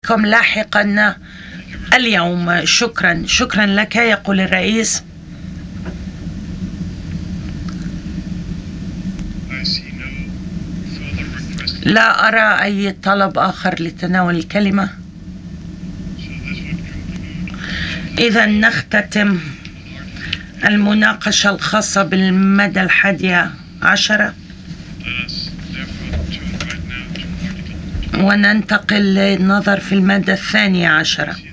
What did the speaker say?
كم لاحقا اليوم. شكرا لك، يقول الرئيس. لا أرى أي طلب آخر لتناول الكلمة. إذا نختتم المناقشة الخاصة بالمادة 11 وننتقل للنظر في المادة 12.